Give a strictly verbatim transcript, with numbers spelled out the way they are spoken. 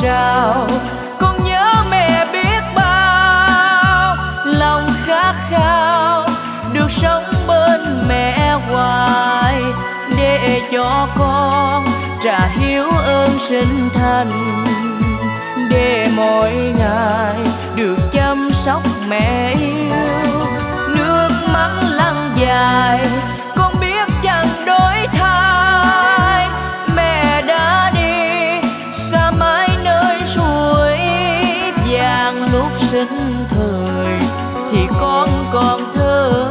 trào. Con nhớ mẹ biết bao, lòng khát khao được sống bên mẹ hoài, để cho con trả hiếu ơn sinh thành, để mỗi ngày được chăm sóc mẹ yêu. Nước mắt lăn dài con biết chẳng đổi thay, mẹ đã đi xa mãi nơi suối vàng. Lúc sinh thời thì con còn thơ